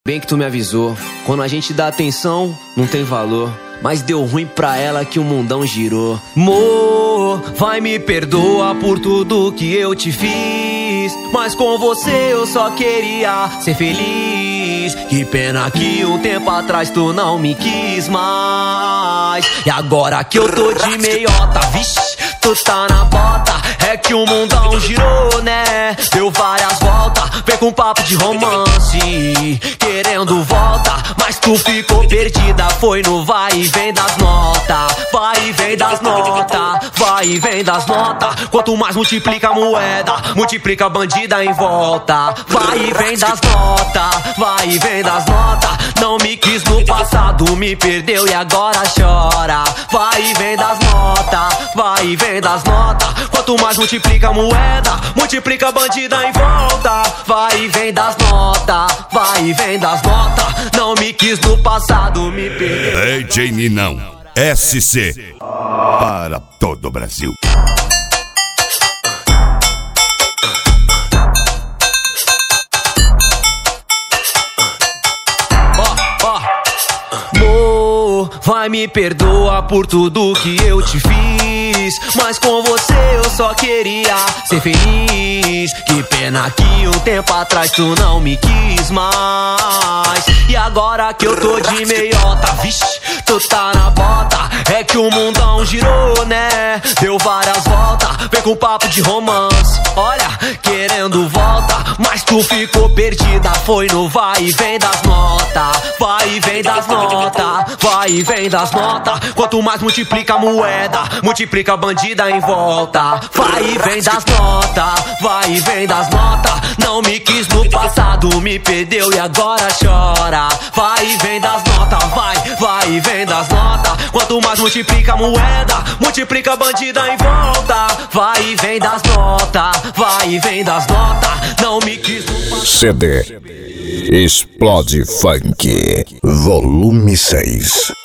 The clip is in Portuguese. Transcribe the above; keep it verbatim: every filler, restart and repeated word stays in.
Bem que tu me avisou, quando a gente dá atenção, não tem valor. Mas deu ruim pra ela que o mundão girou. Mô, vai me perdoar por tudo que eu te fiz, mas com você eu só queria ser feliz. Que pena que um tempo atrás tu não me quis mais. E agora que eu tô de meiota, vixe, tu tá na bota. É que o mundão girou, né? Deu várias voltas, vem com papo de romance, querendo volta, mas tu ficou perdida. Foi no vai e vem das notas, vai e vem das notas, vai e vem das notas. Quanto mais multiplica a moeda, multiplica a bandida em volta. Vai e vem das notas, vai e vem das notas. Não me quis no passado, me perdeu e agora chora. Vai e vem das notas, vai e vem das notas. Quanto mais multiplica a moeda, multiplica a bandida em volta. Vai e vem das notas, vai e vem das notas. Não me quis no passado, me perdeu. D J Ninão, S C, para todo o Brasil. Vai me perdoar por tudo que eu te fiz, mas com você eu só queria ser feliz. Que pena que um tempo atrás tu não me quis mais. E agora que eu tô de meiota, vixe, tu tá na bota. É que o mundão girou, né? Deu várias voltas, vem com papo de romance, olha, querendo volta, mas tu ficou perdida. Foi no vai e vem das notas, vai e vem das notas, vai e vem das notas. Quanto mais multiplica a moeda, multiplica a bandida em volta. Vai e vem das notas, vai e vem das notas. Não me quis no passado, me perdeu e agora chora. Vai e vem das notas, vai, vai e vem das notas. Quanto mais multiplica a moeda, multiplica a bandida em volta. Vai e vem das notas, vai e vem das notas. Não me quis no passado. C D Explode Funk Volume seis.